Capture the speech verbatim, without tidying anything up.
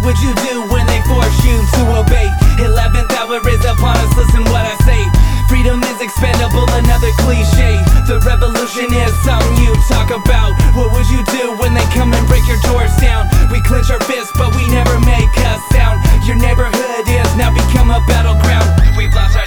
would you do when they force you to obey? Eleventh hour is upon us, listen what I say. Freedom is expendable, another cliche. The revolution is something you talk about. What would you do when they come and break your doors down? We clench our fists, but we never make a sound. Your neighborhood is now become a battleground. We've lost our